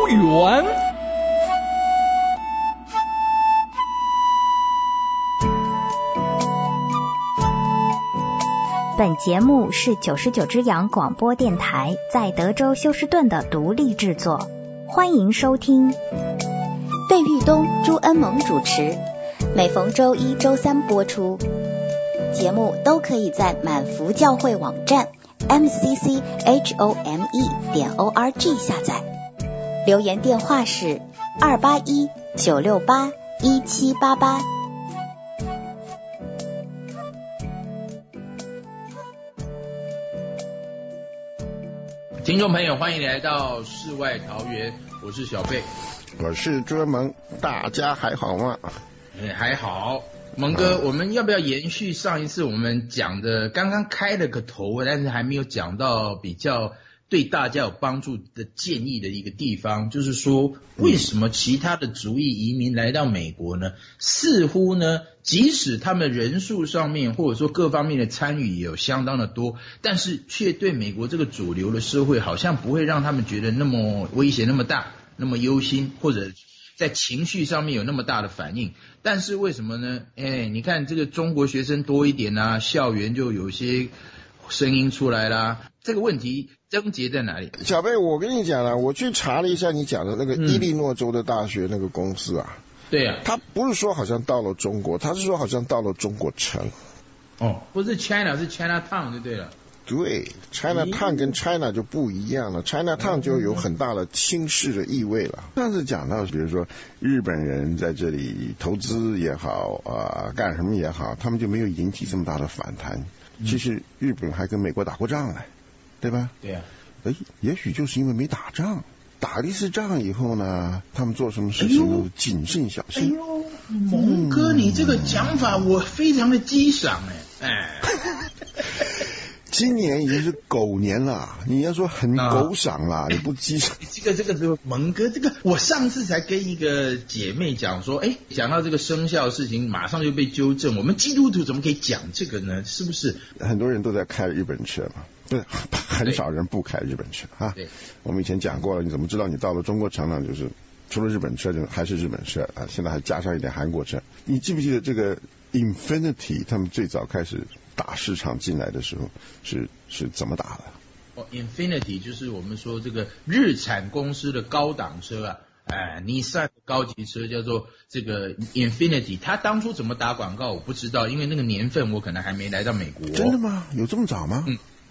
园。 本节目是99只羊广播电台在德州休斯顿的独立制作，欢迎收听。费玉东、朱恩萌主持，每逢周一、周三播出。节目都可以在满福教会网站 mcchome.org 下载。留言电话是281-968-1788。 听众朋友，欢迎来到世外桃源，我是小贝， 我是朱恩萌，大家还好吗？ 还好。蒙哥，我们要不要延续上一次我们讲的，刚刚开了个头，但是还没有讲到比较对大家有帮助的建议的一个地方，就是说为什么其他的族裔移民来到美国呢？似乎呢，即使他们人数上面或者说各方面的参与也有相当的多，但是却对美国这个主流的社会好像不会让他们觉得那么威胁那么大，那么忧心，或者在情绪上面有那么大的反应。但是为什么呢？你看这个中国学生多一点啊，校园就有些声音出来啦。这个问题症结在哪里？ 小贝，我跟你讲了，我去查了一下你讲的那个伊利诺州的大学那个公司啊， 对啊， 他不是说好像到了中国，他是说好像到了中国城。 哦，不是 China， 是 Chinatown 就对了。 对 ，Chinatown 跟 China 就不一样了，Chinatown 就有很大的轻视的意味了。上次讲到，比如说日本人在这里投资也好干什么也好，他们就没有引起这么大的反弹。其实日本还跟美国打过仗呢，对吧？ 对啊。 也许就是因为没打仗，打了一次仗以后呢，他们做什么事情都谨慎小心。 蒙哥，你这个讲法我非常的激赏今年已经是狗年了，你要说很狗赏啦，你不激赏。 这个蒙哥，这个我上次才跟一个姐妹讲说，讲到这个生肖事情，马上就被纠正。我们基督徒怎么可以讲这个呢？是不是？ 很多人都在开日本车嘛，不是，很少人不开日本车啊。 对， 我们以前讲过了，你怎么知道你到了中国城呢？就是除了日本车，就还是日本车啊，现在还加上一点韩国车。你记不记得这个 Infinity 他们最早开始打市场进来的时候是怎么打的 ？Infinity 就是我们说这个日产公司的高档车啊，Nissan 的高级车叫做这个 Infinity。他当初怎么打广告我不知道，因为那个年份我可能还没来到美国。 真的吗？有这么早吗？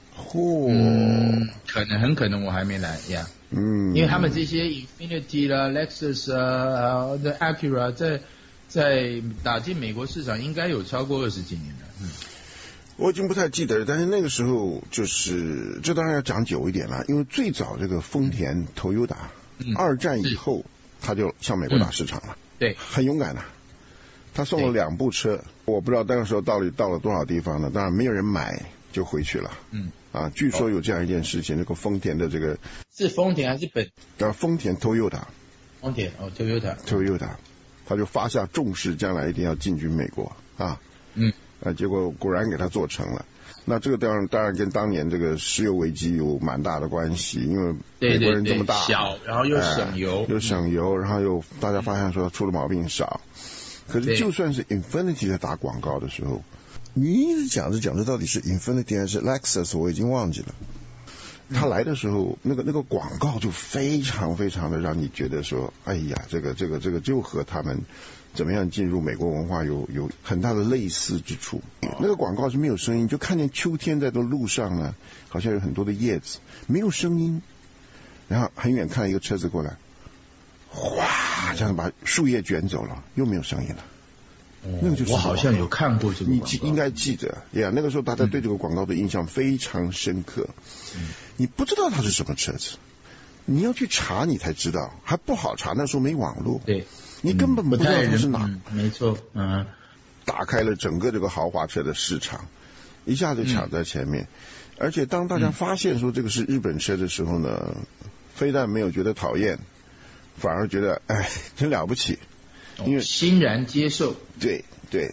很可能我还没来呀。因为他们这些 Infinity 啦、Lexus 啊、Acura 在打进美国市场应该有超过20几年了。 我已经不太记得了，但是那个时候就是这当然要讲久一点了，因为最早这个丰田 Toyota 二战以后他就向美国打市场了， 对， 很勇敢的。他送了2部车，我不知道那个时候到底到了多少地方呢？当然没有人买就回去了。据说有这样一件事情，这个丰田的这个是丰田还是本？ 丰田 Toyota， 丰田Toyota， 他就发下重誓，将来一定要进军美国啊。结果果然给他做成了。那这个当然跟当年这个石油危机有蛮大的关系，因为美国人这么大， 小，然后又省油， 然后又大家发现说出了毛病少。可是就算是 Infinity 在打广告的时候，你一直讲着到底是 Infinity 还是 Lexus， 我已经忘记了。他来的时候，那个广告就非常非常的让你觉得说，哎呀，这个就和他们怎么样进入美国文化有很大的类似之处。那个广告是没有声音，就看见秋天在这路上呢，好像有很多的叶子，没有声音，然后很远看一个车子过来，哗，这样把树叶卷走了，又没有声音了。那个就是我好像有看过这个广告， 你应该记得呀。那个时候大家对这个广告的印象非常深刻。你不知道它是什么车子，你要去查你才知道，还不好查，那时候没网络， 对， 你根本不知道它是哪。 没错， 打开了整个这个豪华车的市场，一下就抢在前面。而且当大家发现说这个是日本车的时候呢，非但没有觉得讨厌，反而觉得真了不起。因为欣然接受。 对，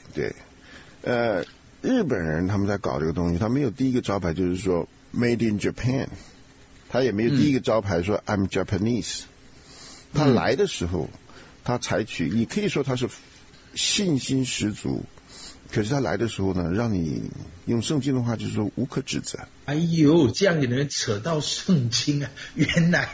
日本人他们在搞这个东西，他没有第一个招牌就是说 Made in Japan， 他也没有第一个招牌说 I'm Japanese， 他来的时候，他采取，你可以说他是信心十足，可是他来的时候呢，让你用圣经的话就是说无可指责。 哎呦，这样也能扯到圣经啊！原来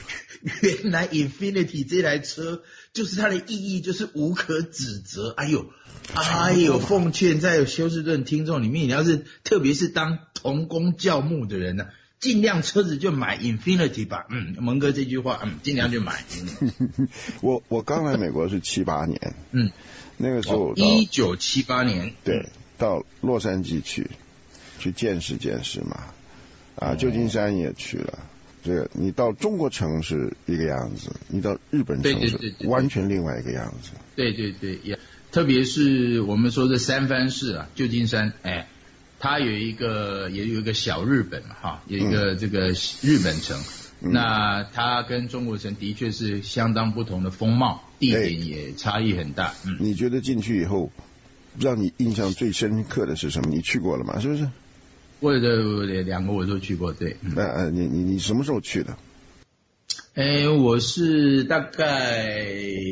Infinity 这台车就是它的意义就是无可指责。哎呦，奉劝在休斯顿听众里面，你要是特别是当同工教牧的人呢，尽量车子就买 Infinity 吧。蒙哥这句话，尽量就买。 我刚来美国是78年，那个时候 1978年， 对，到洛杉矶去见识见识嘛，旧金山也去了。这个你到中国城是一个样子，你到日本城是完全另外一个样子。 对，特别是我们说的三藩市啊，旧金山，它也有一个小日本哈，有一个这个日本城。那它跟中国城的确是相当不同的风貌，地点也差异很大。 你觉得进去以后，让你印象最深刻的是什么？你去过了吗？是不是？ 我的两个我都去过，对。 你什么时候去的？ 我是大概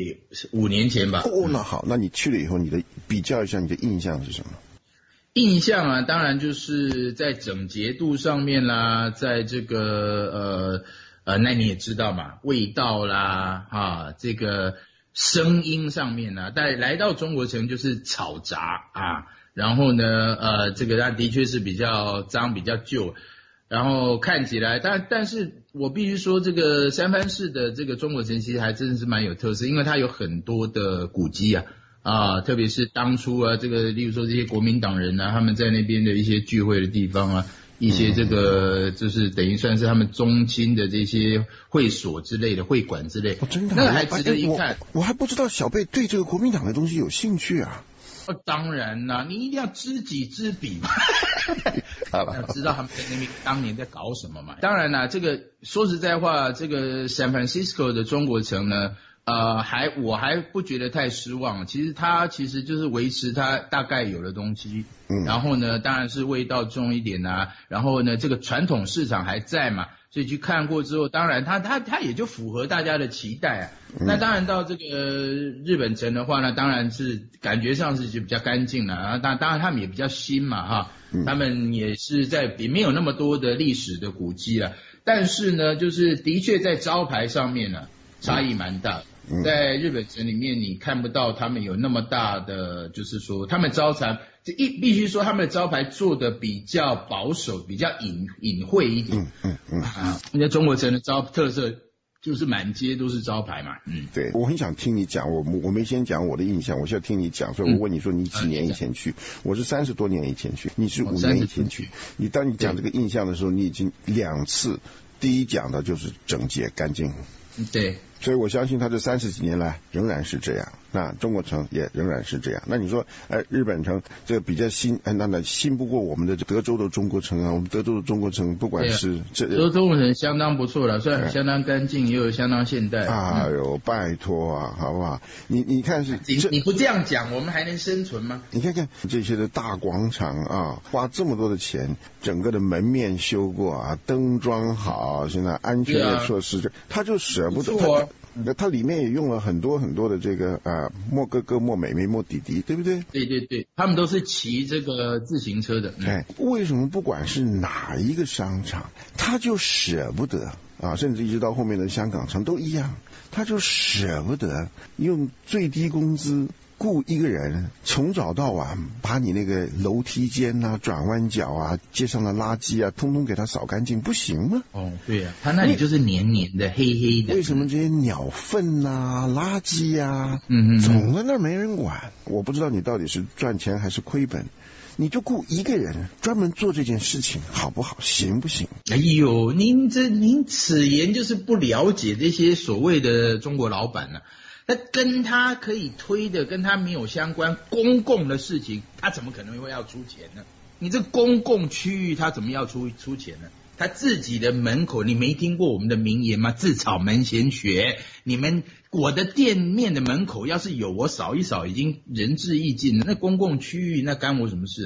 5年前吧。 那好，那你去了以后，你的比较一下，你的印象是什么？ 印象啊，当然就是在整洁度上面啦，在这个那你也知道嘛，味道啦，这个声音上面啊，但来到中国城就是吵杂啊，然后呢，这个它的确是比较脏、比较旧，然后看起来，但是我必须说，这个三藩市的这个中国城其实还真的是蛮有特色，因为它有很多的古迹啊，特别是当初啊，这个例如说这些国民党人啊，他们在那边的一些聚会的地方啊，一些这个就是等于算是他们宗亲的这些会所之类的会馆之类， 真的， 那个还值得一看。 我还不知道小贝对这个国民党的东西有兴趣啊。 当然啦，你一定要知己知彼嘛，要知道他们在那边当年在搞什么嘛。当然啦，这个说实在话，这个 San Francisco 的中国城呢，我还不觉得太失望。它其实就是维持它大概有的东西，然后呢，当然是味道重一点啊，然后呢，这个传统市场还在嘛。所以去看过之后，当然它也就符合大家的期待啊。那当然到这个日本城的话呢，当然是感觉上是就比较干净了啊。当然他们也比较新嘛哈，他们也是也没有那么多的历史的古迹了。但是呢，就是的确在招牌上面呢差异蛮大的。在日本城里面，你看不到他们有那么大的，就是说他们招牌必须说他们的招牌做的比较保守，比较隐晦一点。因为中国城的特色就是满街都是招牌嘛。 对，我很想听你讲，我没先讲我的印象，我现在听你讲，所以我问你说你几年以前去？我是30多年以前去，你是5年以前去。当你讲这个印象的时候，你已经2次，第一讲的就是整洁干净。 对。 所以我相信他这30几年来仍然是这样，那中国城也仍然是这样。那你说，日本城这个比较新，那新不过我们的德州的中国城啊，我们德州的中国城不管是德州中国城相当不错了，虽然相当干净，也有相当现代。 哎呦，拜托啊，好不好？你看是你不这样讲，我们还能生存吗？ 你看看这些的大广场啊，花这么多的钱，整个的门面修过啊，灯装好，现在安全的措施，他就舍不得。它里面也用了很多很多的这个莫哥哥、莫美美、莫弟弟，对不对？ 对，他们都是骑这个自行车的。 为什么不管是哪一个商场，他就舍不得啊？甚至一直到后面的香港城都一样，他就舍不得用最低工资雇一个人从早到晚把你那个楼梯间啊、转弯角啊、街上的垃圾啊，通通给他扫干净，不行吗？ 对啊，他那里就是黏黏的、黑黑的。 为什么这些鸟粪啊、垃圾啊，总在那儿没人管？我不知道你到底是赚钱还是亏本。你就雇一个人专门做这件事情，好不好？行不行？ 哎呦，您此言就是不了解这些所谓的中国老板呢。那跟他可以推的，跟他没有相关公共的事情，他怎么可能会要出钱呢？你这公共区域，他怎么要出钱呢？他自己的门口，你没听过我们的名言吗？自扫门前雪。我的店面的门口要是有，我扫一扫，已经仁至义尽了。那公共区域，那干我什么事啊？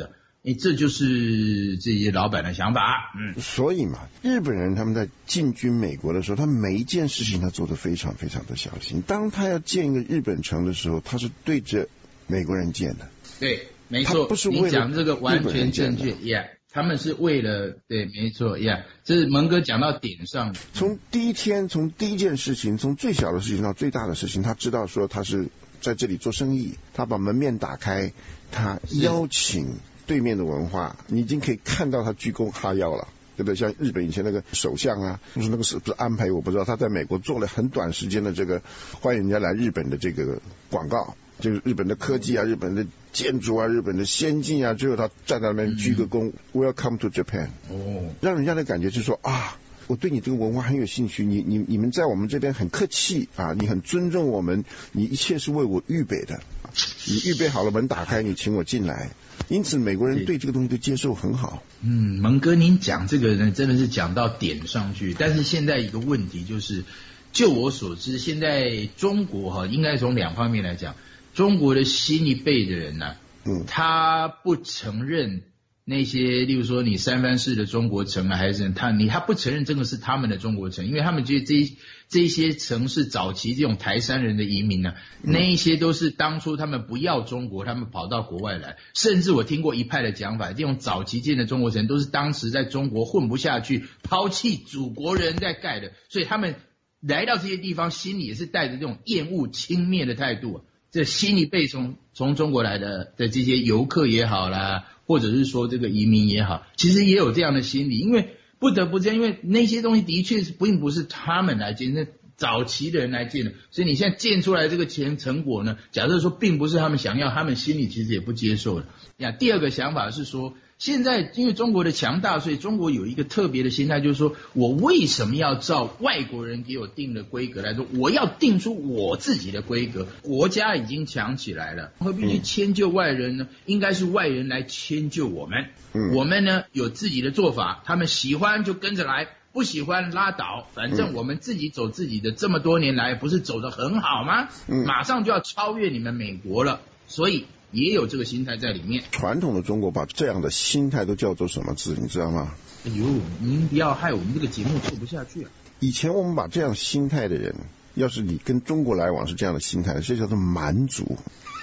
这就是这些老板的想法。 所以嘛，日本人他们在进军美国的时候，他每一件事情他做得非常非常的小心。当他要建一个日本城的时候，他是对着美国人建的。 对，没错， 不是为了你讲这个完全正确，yeah， 他们是为了，对，没错，yeah， 这是蒙哥讲到点上。 从第一天，从第一件事情，从最小的事情到最大的事情，他知道说他是在这里做生意，他把门面打开，他邀请对面的文化，你已经可以看到他鞠躬哈腰了，对不对？像日本以前那个首相啊，就是那个是不是安倍我不知道，他在美国做了很短时间的这个欢迎人家来日本的这个广告，就是日本的科技啊，日本的建筑啊，日本的先进啊，最后他站在那边鞠个躬，Welcome to Japan， 让人家的感觉是说啊，我对你这个文化很有兴趣，你们在我们这边很客气啊，你很尊重我们，你一切是为我预备的，你预备好了门打开，你请我进来。因此美国人对这个东西的接受很好。 蒙哥您讲这个呢真的是讲到点上去，但是现在一个问题就是，就我所知，现在中国应该从两方面来讲，中国的新一辈的人呢，他不承认那些，例如说你三藩市的中国城啊，还是他不承认这个是他们的中国城，因为他们觉得这些城市早期这种台山人的移民呢，那一些都是当初他们不要中国，他们跑到国外来，甚至我听过一派的讲法，这种早期建的中国城都是当时在中国混不下去，抛弃祖国人在盖的，所以他们来到这些地方，心里也是带着这种厌恶、轻蔑的态度。这新一辈从中国来的这些游客也好啦，或者是说这个移民也好，其实也有这样的心理，因为不得不这样，因为那些东西的确是并不是他们来建，那早期的人来建的，所以你现在建出来这个成果呢，假设说并不是他们想要，他们心里其实也不接受的。第二个想法是说，现在因为中国的强大，所以中国有一个特别的心态，就是说我为什么要照外国人给我定的规格来说，我要定出我自己的规格。国家已经强起来了，何必去迁就外人呢？应该是外人来迁就我们。我们呢有自己的做法，他们喜欢就跟着来，不喜欢拉倒，反正我们自己走自己的，这么多年来不是走得很好吗？马上就要超越你们美国了，所以也有这个心态在里面。 传统的中国把这样的心态都叫做什么字，你知道吗？ 哎呦，您不要害我们这个节目做不下去啊！ 以前我们把这样心态的人，要是你跟中国来往是这样的心态，这叫做蛮族。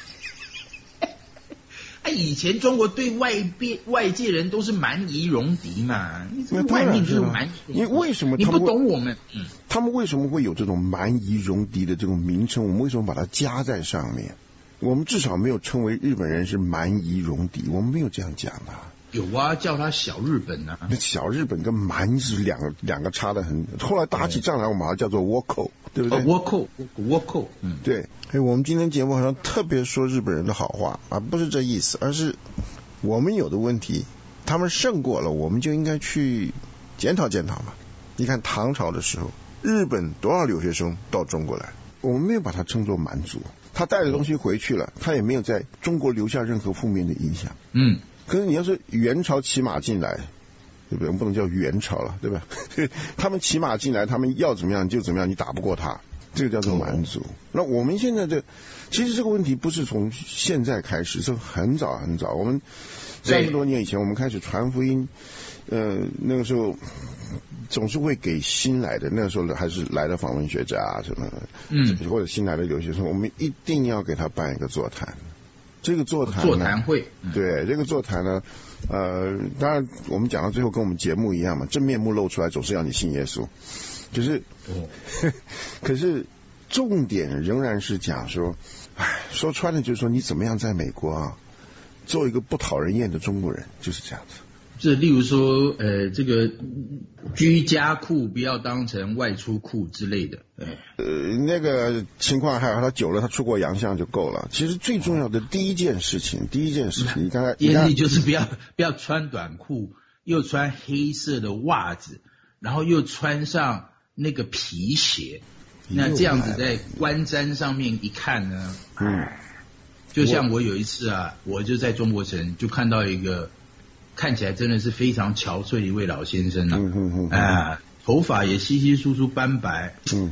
以前中国对外界人都是蛮夷戎狄嘛，外面就是蛮夷戎狄。 因为为什么你不懂我们？ 他们为什么会有这种蛮夷戎狄的这种名称？我们为什么把它加在上面？我们至少没有称为日本人是蛮夷戎狄，我们没有这样讲的。 有啊，叫他小日本啊。 那小日本跟蛮是两个差得很。后来打起仗来，我们把它叫做倭寇，对不对？ 倭寇， 对。我们今天节目好像特别说日本人的好话啊，不是这意思，而是我们有的问题，他们胜过了，我们就应该去检讨检讨嘛。你看唐朝的时候，日本多少留学生到中国来，我们没有把它称作蛮族，他带着东西回去了，他也没有在中国留下任何负面的影响。可是你要是元朝骑马进来，对不对？我们不能叫元朝了，对吧？他们骑马进来，他们要怎么样就怎么样，你打不过他，这个叫做蛮族。那我们现在其实这个问题不是从现在开始，是很早很早。我们30多年以前，我们开始传福音，那个时候总是会给新来的，那个时候还是来的访问学者啊什么的，或者新来的留学生，我们一定要给他办一个座谈。这个座谈会， 对，这个座谈呢，当然我们讲到最后跟我们节目一样嘛，真面目露出来总是要你信耶稣，可是重点仍然是讲说，说穿了就是说你怎么样在美国啊，做一个不讨人厌的中国人，就是这样子。 这例如说，这个居家裤不要当成外出裤之类的， 那个情况还有他久了，他出过洋相就够了。其实最重要的第一件事情，你刚才就是不要穿短裤，又穿黑色的袜子，然后又穿上那个皮鞋，那这样子在观瞻上面一看呢，就像我有一次啊，我就在中国城就看到一个。看起来真的是非常憔悴的一位老先生头发也稀稀疏疏斑白，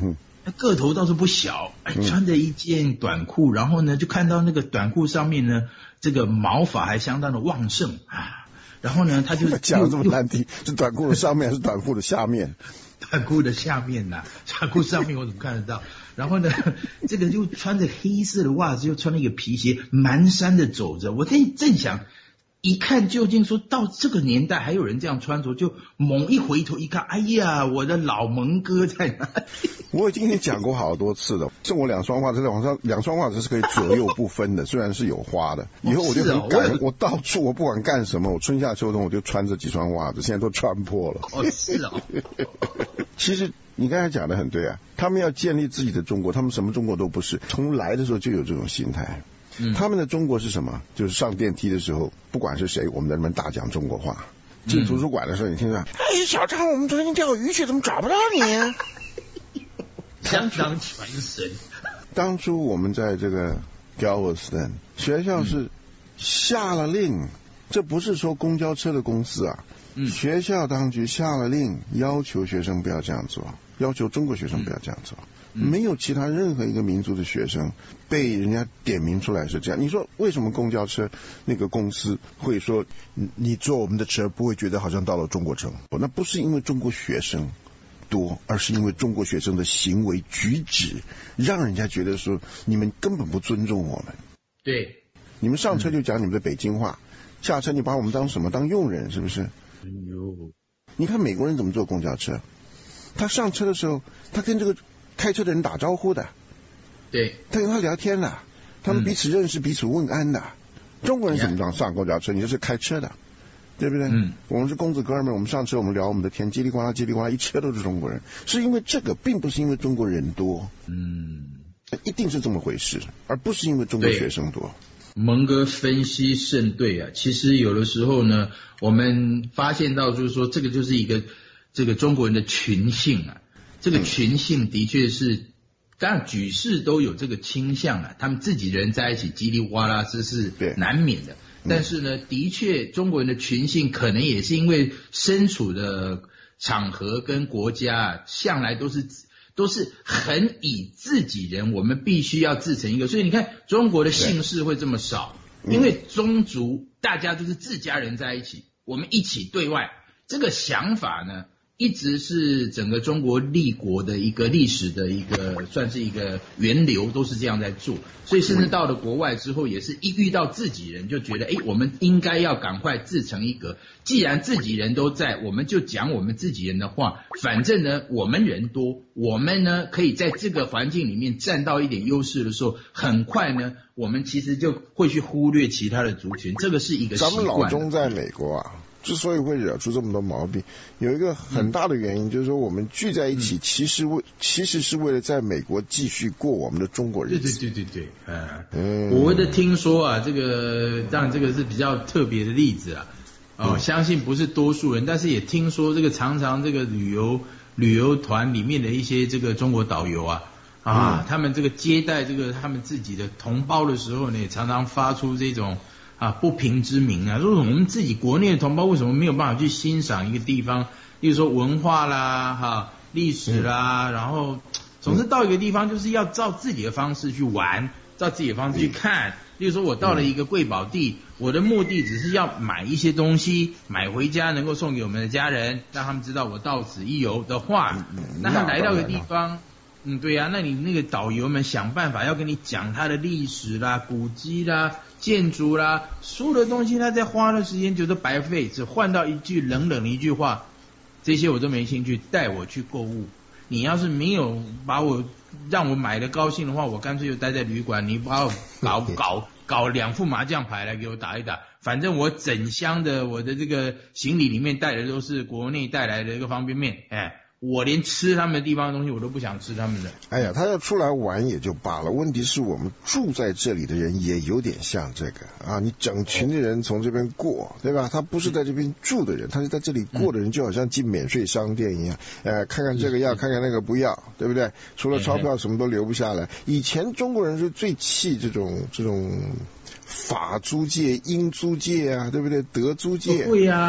个头倒是不小，穿着一件短裤，然后呢就看到那个短裤上面呢这个毛发还相当的旺盛啊，然后呢他就讲得这么难听，是短裤的上面还是短裤的下面？ 短裤的下面呐，短裤上面我怎么看得到？然后呢，这个就穿着黑色的袜子，又穿了一个皮鞋，蹒跚的走着。我正想一看究竟，说到这个年代还有人这样穿着，就猛一回头一看，哎呀，我的老蒙哥在哪里？ 我已经跟你讲过好多次了，送我2双袜子，两双袜子是可以左右不分的，虽然是有花的。以后我就很感恩，我到处我不管干什么，我春夏秋冬我就穿这几双袜子，现在都穿破了。 是哦。 其实你刚才讲的很对啊，他们要建立自己的中国，他们什么中国都不是，从来的时候就有这种心态。他们的中国是什么？就是上电梯的时候，不管是谁，我们在那边大讲中国话。进图书馆的时候，你听着，哎，小张，我们昨天钓鱼去，怎么找不到你啊？ 相当传神。 当初我们在这个 Galveston 学校是下了令，这不是说公交车的公司啊，学校当局下了令，要求学生不要这样做，要求中国学生不要这样做。没有其他任何一个民族的学生被人家点名出来是这样。你说为什么公交车那个公司会说你坐我们的车不会觉得好像到了中国城？那不是因为中国学生多，而是因为中国学生的行为举止让人家觉得说你们根本不尊重我们。 对， 你们上车就讲你们的北京话，下车你把我们当什么？当佣人是不是？你看美国人怎么坐公交车，他上车的时候他跟这个开车的人打招呼的， 对， 他跟他聊天的，他们彼此认识，彼此问安的。中国人怎么上公交车？你就是开车的，对不对？我们是公子哥们，我们上车我们聊我们的天，叽里呱啦叽里呱啦，一车都是中国人，是因为这个，并不是因为中国人多，一定是这么回事，而不是因为中国学生多。 蒙哥分析甚对啊，其实有的时候呢，我们发现到就是说，这个就是一个这个中国人的群性啊。这个群性的确是，当然举世都有这个倾向啊，他们自己人在一起叽里呱啦这是难免的。但是呢，的确中国人的群性可能也是因为身处的场合跟国家向来都是很以自己人，我们必须要自成一个。所以你看中国的姓氏会这么少，因为宗族大家就是自家人在一起，我们一起对外，这个想法呢一直是整个中国立国的一个历史的一个算是一个源流，都是这样在做。所以甚至到了国外之后，也是一遇到自己人就觉得我们应该要赶快自成一格，既然自己人都在，我们就讲我们自己人的话，反正呢我们人多，我们呢可以在这个环境里面占到一点优势的时候，很快呢我们其实就会去忽略其他的族群，这个是一个习惯。 咱们老中在美国啊之所以会惹出这么多毛病，有一个很大的原因，就是说我们聚在一起，其实是为了在美国继续过我们的中国日子。 对，我的听说啊，这个当然这个是比较特别的例子啊，相信不是多数人，但是也听说这个常常这个旅游团里面的一些这个中国导游啊，他们这个接待这个他们自己的同胞的时候呢，也常常发出这种不平之鸣啊，说我们自己国内的同胞为什么没有办法去欣赏一个地方，例如说文化啦、历史啦，然后总是到一个地方就是要照自己的方式去玩，照自己的方式去看。例如说我到了一个贵宝地，我的目的只是要买一些东西，买回家能够送给我们的家人，让他们知道我到此一游的话，那他来到一个地方。对啊，那你那个导游们想办法要跟你讲他的历史啦、古迹啦、建筑啦，所有的东西他在花的时间就都白费，只换到一句冷冷的一句话，这些我都没兴趣，带我去购物。你要是没有让我买的高兴的话，我干脆就待在旅馆，你把我搞2副麻将牌来给我打一打，反正我整箱的我的这个行李里面带的都是国内带来的一个方便面，我连吃他们的地方的东西我都不想吃他们的。 哎呀，他要出来玩也就罢了，问题是我们住在这里的人也有点像这个啊，你整群的人从这边过，对吧？他不是在这边住的人，他是在这里过的人，就好像进免税商店一样，看看这个要，看看那个不要，对不对？除了钞票什么都留不下来。以前中国人是最气这种法租界、英租界啊，对不对？德租界。 会啊。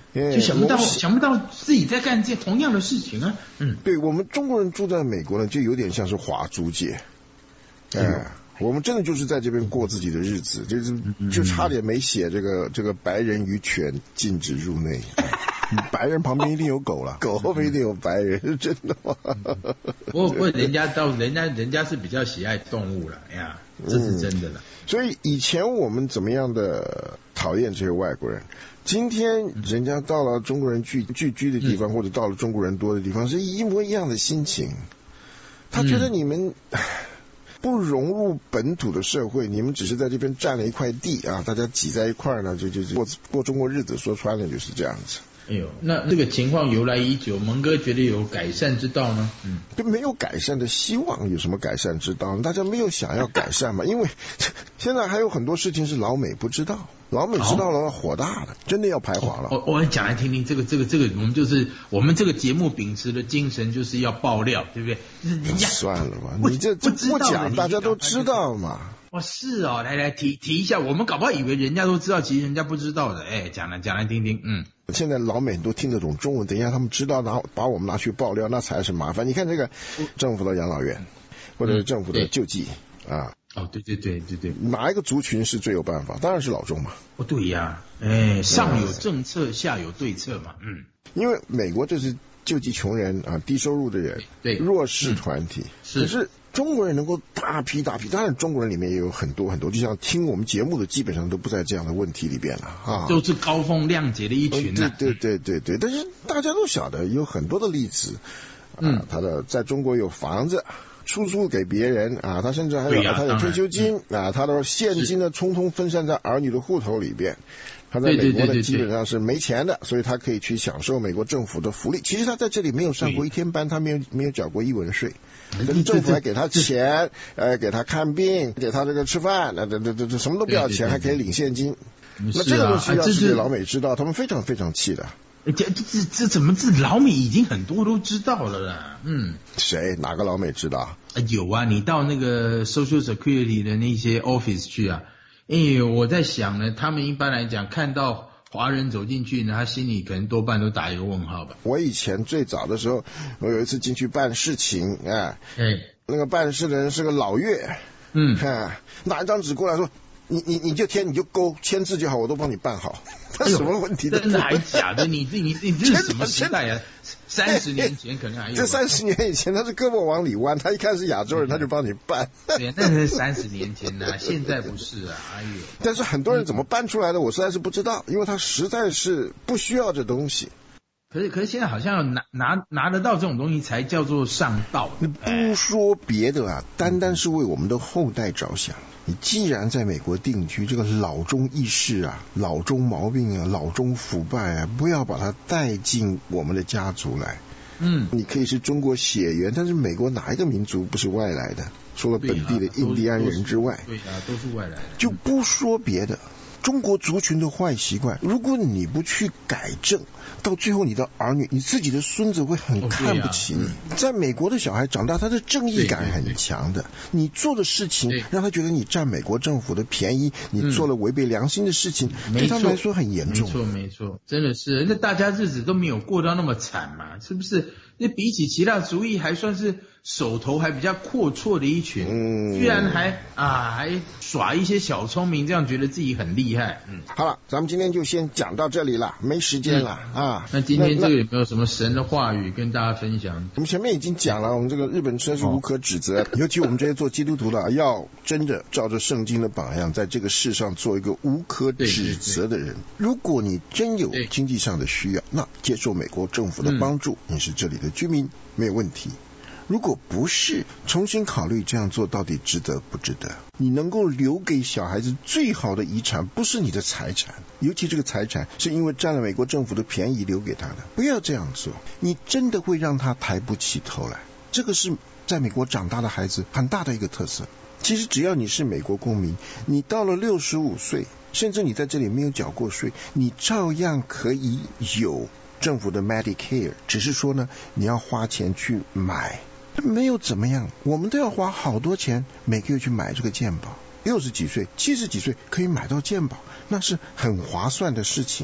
就想不到自己在干这同样的事情啊。 对，我们中国人住在美国呢，就有点像是华租界。我们真的就是在这边过自己的日子，就差点没写这个白人与犬禁止入内。白人旁边一定有狗了，狗后面一定有白人，真的吗？ 不过人家是比较喜爱动物了，哎呀，这是真的了。 所以以前我们怎么样的讨厌这些外国人，今天人家到了中国人聚居的地方，或者到了中国人多的地方，是一模一样的心情。他觉得你们不融入本土的社会，你们只是在这边占了一块地啊，大家挤在一块儿呢，就过中国日子，说穿了就是这样子。 哎呦，那这个情况由来已久，蒙哥觉得有改善之道吗？ 就没有改善的希望，有什么改善之道？大家没有想要改善嘛？因为现在还有很多事情是老美不知道，老美知道了火大的，真的要排华了。 我讲来听听，这个，我们这个节目秉持的精神就是要爆料，对不对？人家算了吧，你这不讲，大家都知道嘛。 是哦，来提一下，我们搞不好以为人家都知道，其实人家不知道的。讲来听听。 现在老美都听得懂中文，等一下他们知道，然后把我们拿去爆料，那才是麻烦。你看这个政府的养老院，或者是政府的救济啊。 对， 哪一个族群是最有办法？当然是老中嘛。 对呀，上有政策，下有对策嘛。 因为美国这是救济穷人啊，低收入的人， 对， 弱势团体。可是中国人能够大批，当然中国人里面也有很多，就像听我们节目的基本上都不在这样的问题里边了啊， 都是高风亮节的一群呢。 对，但是大家都晓得有很多的例子他的在中国有房子出租给别人啊，他甚至还有他有退休金他的现金呢通通分散在儿女的户头里边。他在美国呢基本上是没钱的，所以他可以去享受美国政府的福利。其实他在这里没有上过一天班，他没有缴过1文税，可是政府还给他钱，给他看病，给他这个吃饭，这什么都不要钱，还可以领现金。那这个东西要是给老美知道，他们非常非常气的。 这怎么老美已经很多都知道了啦？ 谁？哪个老美知道？ 有啊，你到那个 Social Security 的那些 office 去啊。我在想呢，他们一般来讲看到华人走进去呢，他心里可能多半都打一个问号吧。我以前最早的时候，我有一次进去办事情那个办事的人是个老岳，拿一张纸过来说，你就填，你就勾签字就好，我都帮你办好。他什么问题都不会。 真的还假的？你这是什么时代啊？30年前可能还有。 这30年以前他是胳膊往里弯，他一看是亚洲人，他就帮你办。 对，那是30年前的，现在不是啊。 但是很多人怎么办出来的，我实在是不知道，因为他实在是不需要这东西。 可是现在好像拿得到这种东西才叫做上道。 不说别的啊，单单是为我们的后代着想。你既然在美国定居，这个老中意识啊，老中毛病啊，老中腐败啊，不要把它带进我们的家族来。你可以是中国血缘，但是美国哪一个民族不是外来的？除了本地的印第安人之外， 对啊，都是外来的。 就不说别的。中国族群的坏习惯，如果你不去改正，到最后你的儿女，你自己的孙子会很看不起你。在美国的小孩长大，他的正义感很强的，你做的事情让他觉得你占美国政府的便宜，你做了违背良心的事情，对他们来说很严重。 没错，真的是，那大家日子都没有过到那么惨嘛，是不是？那比起其他族裔还算是手头还比较阔绰的一群，居然还耍一些小聪明，这样觉得自己很厉害。 好了，咱们今天就先讲到这里了，没时间了啊。 那今天这个有没有什么神的话语跟大家分享？ 我们前面已经讲了，我们这个日本车是无可指责，尤其我们这些做基督徒的，要真的照着圣经的榜样，在这个世上做一个无可指责的人。如果你真有经济上的需要，那接受美国政府的帮助，你是这里的居民，没有问题。如果不是，重新考虑这样做到底值得不值得。你能够留给小孩子最好的遗产不是你的财产，尤其这个财产是因为占了美国政府的便宜留给他的，不要这样做，你真的会让他抬不起头来。这个是在美国长大的孩子很大的一个特色。其实只要你是美国公民，你到了65岁，甚至你在这里没有缴过税，你照样可以有政府的 Medicare， 只是说呢，你要花钱去买，没有怎么样，我们都要花好多钱每个月去买这个健保。60几岁、70几岁可以买到健保，那是很划算的事情。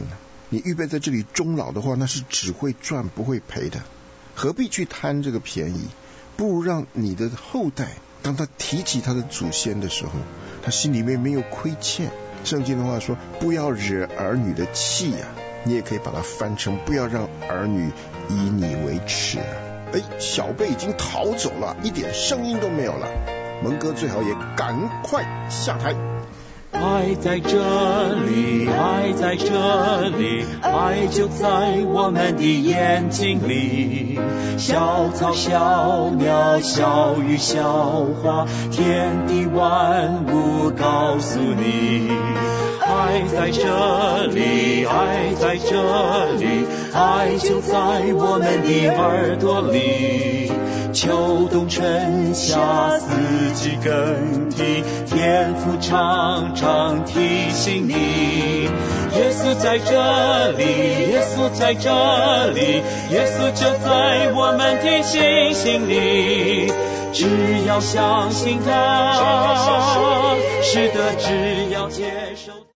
你预备在这里终老的话，那是只会赚不会赔的，何必去贪这个便宜？不如让你的后代，当他提起他的祖先的时候，他心里面没有亏欠。圣经的话说，不要惹儿女的气啊，你也可以把它翻成不要让儿女以你为耻啊。小贝已经逃走了，一点声音都没有了，蒙哥最好也赶快下台。 爱在这里，爱在这里，爱就在我们的眼睛里。小草小鸟小鱼小花，天地万物告诉你，爱在这里，爱在这里，爱就在我们的耳朵里。秋冬春夏四季更替，天父常常提醒你，耶稣在这里，耶稣在这里，耶稣就在我们的心里。只要相信他，是的，只要接受。